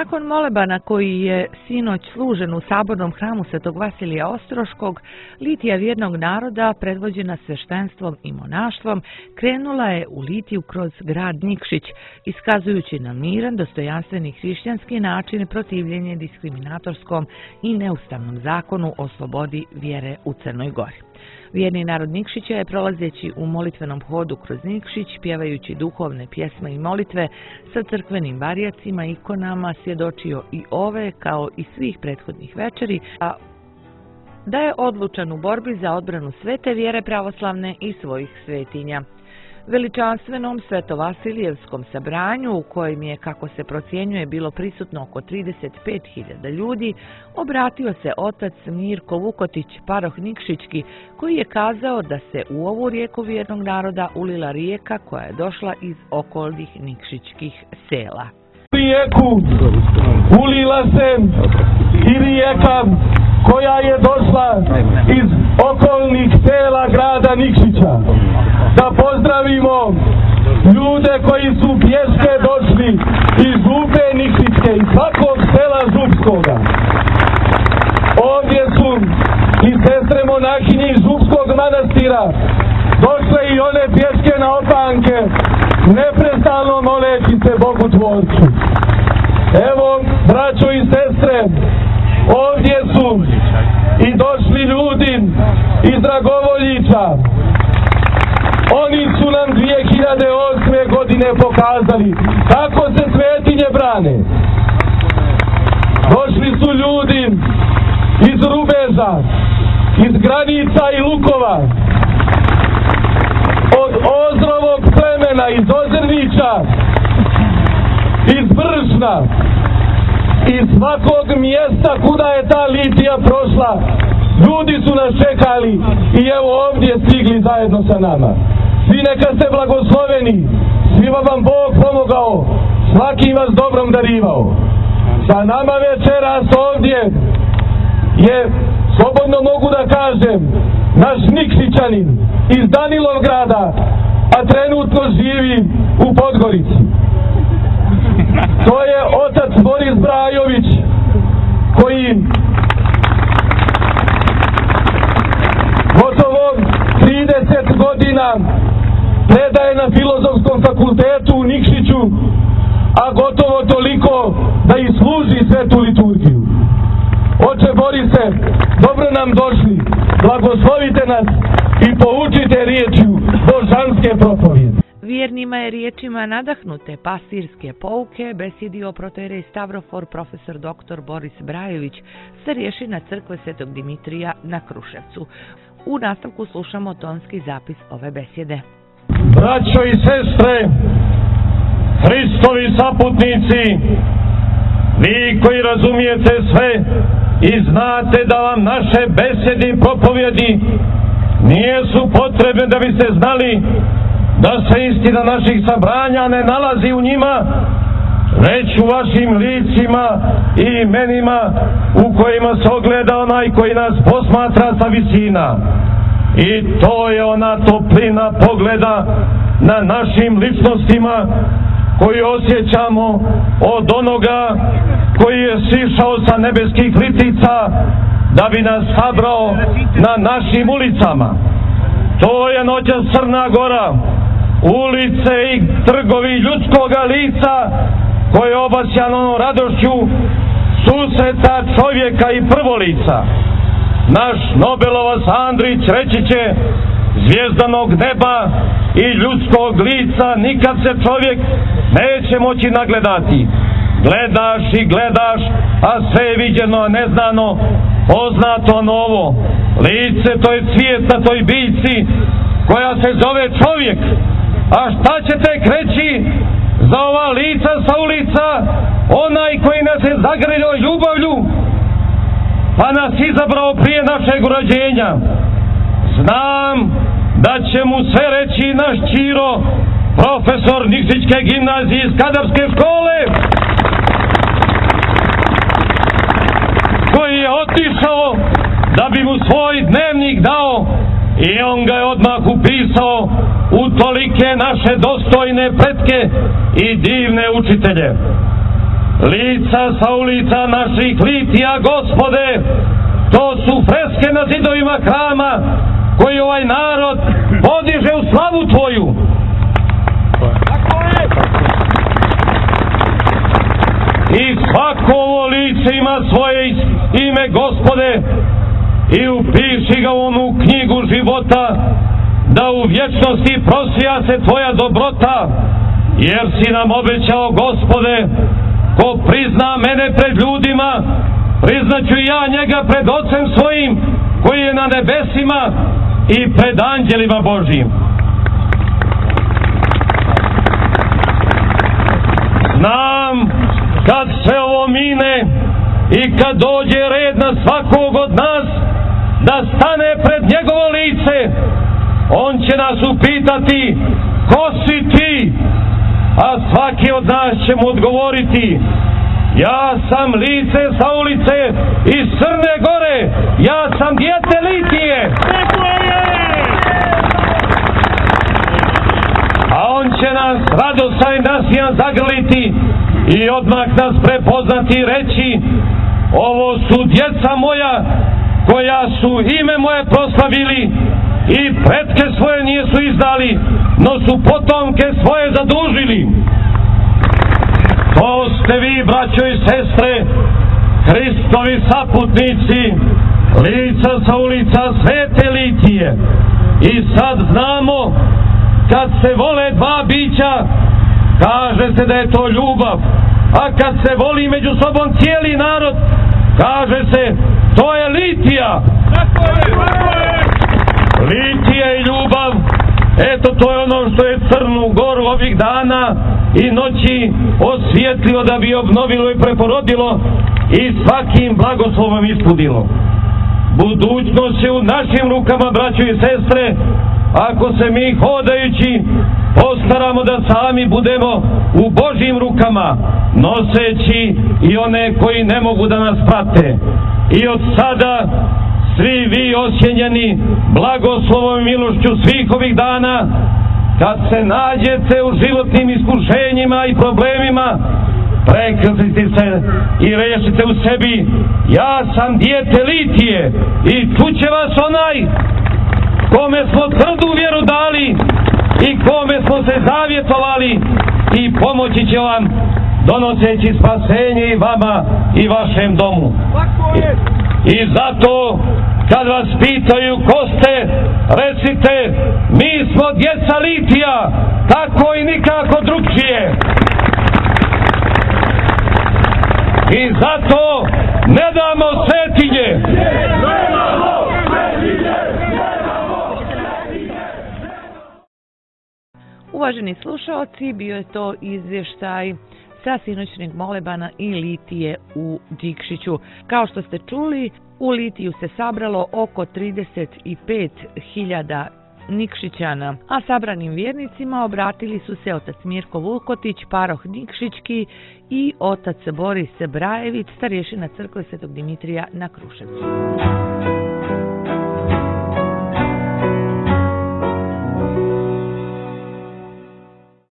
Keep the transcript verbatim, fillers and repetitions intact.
Nakon molebana koji je sinoć služen u sabornom hramu Svetog Vasilija Ostroškog, litija vjernog naroda, predvođena sveštenstvom i monaštvom, krenula je u litiju kroz grad Nikšić, iskazujući na miran, dostojanstveni hrišćanski način protivljenje diskriminatorskom i neustavnom zakonu o slobodi vjere u Crnoj Gori. Vjerni narod Nikšića je, prolazeći u molitvenom hodu kroz Nikšić, pjevajući duhovne pjesme i molitve sa crkvenim varijacima i ikonama, svjedočio i ove, kao i svih prethodnih večeri, a da je odlučan u borbi za odbranu svete vjere pravoslavne i svojih svetinja. Veličanstvenom Svetovasilijevskom sabranju, u kojem je, kako se procjenjuje, bilo prisutno oko trideset pet hiljada ljudi, obratio se otac Mirko Vukotić, paroh Nikšićki, koji je kazao da se u ovu rijeku vjernog naroda ulila rijeka koja je došla iz okolnih nikšićkih sela. Rijeku ulila se i rijeka koja je došla iz okolnih sela grada Nikšića. Da pozdravimo ljude koji su pješke došli iz Župe Nikšićke i svakog sela Župskoga. Ovdje su i sestre monahinje iz Župskog manastira došle i one pješke na opanke, neprestano moleći se Bogu Tvorcu. Evo, braćo i sestre, ovdje su i došli ljudi iz Dragovoljića. Oni su nam dvije hiljade osme. godine pokazali kako se svetinje brane. Došli su ljudi iz Rubeža, iz Granica i Lukova, od Ozrovog plemena, iz Ozernića, iz Bršna, iz svakog mjesta kuda je ta litija prošla. Ljudi su nas čekali i evo ovdje stigli zajedno sa nama. Svi neka ste blagosloveni, svima vam Bog pomogao, svaki vas dobrom darivao. Sa nama večeras ovdje je, slobodno mogu da kažem, naš Nikšićanin iz Danilovgrada, a trenutno živi u Podgorici. To je otac Boris Brajović, koji gotovo trideset godina predaje na Filozofskom fakultetu u Nikšiću, a gotovo toliko da i služi svetu liturgiju. Oče Borise, dobro nam došli, blagoslovite nas i poučite riječju božanske propovjede. Vjernima je riječima nadahnute pastirske pouke besjedio protoijerej Stavrofor profesor doktor Boris Brajović, starješina crkve Svetog Dimitrija na Kruševcu. U nastavku slušamo tonski zapis ove besjede. Braćo i sestre, Hristovi saputnici, vi koji razumijete sve i znate da vam naše besjede i propovjedi nijesu potrebne da biste znali da se istina naših sabranja ne nalazi u njima, već u vašim licima i imenima u kojima se ogleda onaj koji nas posmatra sa visina. I to je ona toplina pogleda na našim ličnostima koju osjećamo od onoga koji je sišao sa nebeskih litica da bi nas sabrao na našim ulicama. To je noćas Crna Gora, ulice i trgovi ljudskoga lica koje je obasjano radošću susreta čovjeka i prvolica. Naš Nobelovac Andrić reći će: zvijezdanog neba i ljudskog lica nikad se čovjek neće moći nagledati. Gledaš i gledaš, a sve je viđeno, neznano, poznato novo. Lice to je cvijet na toj biljci koja se zove čovjek. A šta će tek reći za ova lica sa ulica, onaj koji nas je zagrljao ljubavlju pa nas izabrao prije našeg rođenja? Znam da će mu sve reći naš Ćiro, profesor Nikšićke gimnazije iz Kadarske škole, koji je otišao da bi mu svoj dnevnik dao i on ga je odmah upisao u tolike naše dostojne pretke i divne učitelje. lica sa ulica naših litija, Gospode, to su freske na zidovima hrama koji ovaj narod podiže u slavu Tvoju. I svako ovo lice ima svoje ime, Gospode, i upiši ga u onu knjigu života, da u vječnosti prosija se Tvoja dobrota, jer si nam obećao, Gospode, ko prizna mene pred ljudima, priznaću ja njega pred Ocem svojim, koji je na nebesima, i pred anđelima Božjim. Znam kad sve ovo mine i kad dođe red na svakog od nas da stane pred njegovo lice, on će nas upitati: ko si ti? A svaki od nas će mu odgovoriti: ja sam lice sa ulice iz Crne Gore, ja sam dijete Litije. A on će nas radostan i nasijan zagrliti i odmah nas prepoznati i reći: ovo su djeca moja koja su ime moje proslavili i pretke svoje nisu izdali, no su potomke svoje zadužili. To ste vi, braćo i sestre, Hristovi saputnici, lica sa ulica Svete Litije. I sad znamo, kad se vole dva bića, kaže se da je to ljubav, a kad se voli među sobom cijeli narod, kaže se to je litija. Litija i ljubav, eto to je ono što je Crnu Goru ovih dana i noći osvijetlilo da bi obnovilo i preporodilo i svakim blagoslovom ispunilo. Budućnost je u našim rukama, braćo i sestre, ako se mi hodajući postaramo da sami budemo u Božjim rukama, noseći i one koji ne mogu da nas prate. I od sada svi vi osjenjeni blagoslovom i milošću svih ovih dana, kad se nađete u životnim iskušenjima i problemima, prekrstite se i rešite u sebi: ja sam dijete Litije, i čuće vas onaj kome smo tvrdu vjeru dali i kome smo se zavjetovali, i pomoći će vam donoseći spasenje i vama i vašem domu. I zato kad vas pitaju ko ste, recite: mi smo djeca Litija, tako i nikako drugčije. I zato ne damo svetinje. Uvaženi slušaoci, bio je to izvještaj sa sinoćnjeg molebana i Litije u Đikšiću. Kao što ste čuli, u Litiju se sabralo oko trideset pet hiljada Nikšićana, a sabranim vjernicima obratili su se otac Mirko Vulkotić, paroh Nikšićki, i otac Boris Brajević, starješina crkve Svetog Dimitrija na Kruševcu.